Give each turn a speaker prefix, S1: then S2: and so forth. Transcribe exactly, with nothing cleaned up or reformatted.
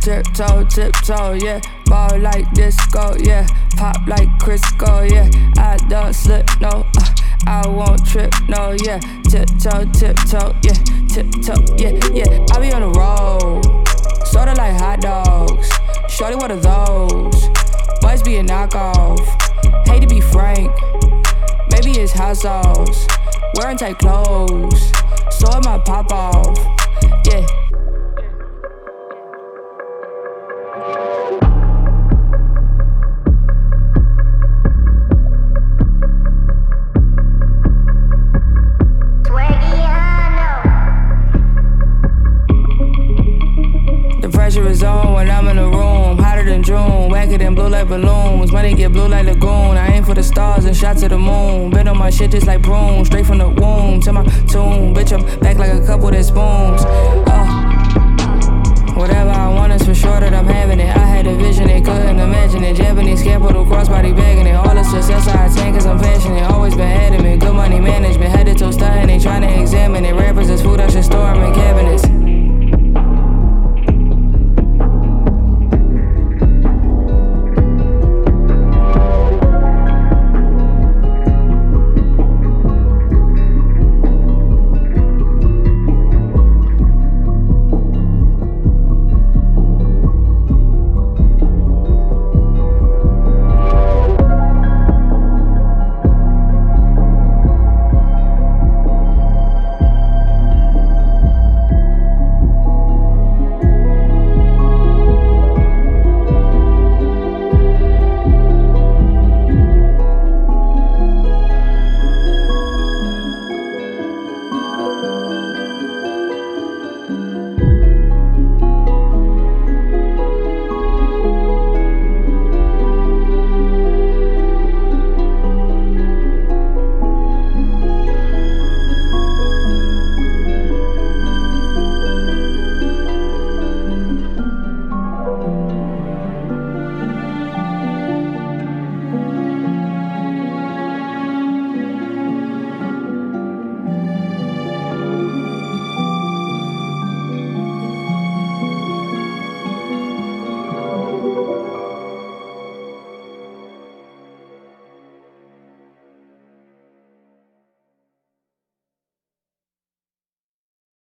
S1: tiptoe, tiptoe, yeah. Ball like disco, yeah. Pop like Crisco, yeah. I don't slip, no, uh, I won't trip, no, yeah. Tiptoe, tiptoe, yeah. Tiptoe, yeah, yeah. I be on the road, sorta like hot dogs. Shorty, what are those? Boys be a knockoff. Hate to be frank, maybe it's hot sauce. Wearing tight clothes, so it might pop off, yeah. The pressure is on when I'm in the room, hotter than June, wacker than blue like balloons. Money get blue like lagoon. I aim for the stars and shot to the moon. Been on my shit just like prunes, straight from the womb to my tomb. Bitch, I'm back like a couple that spoons.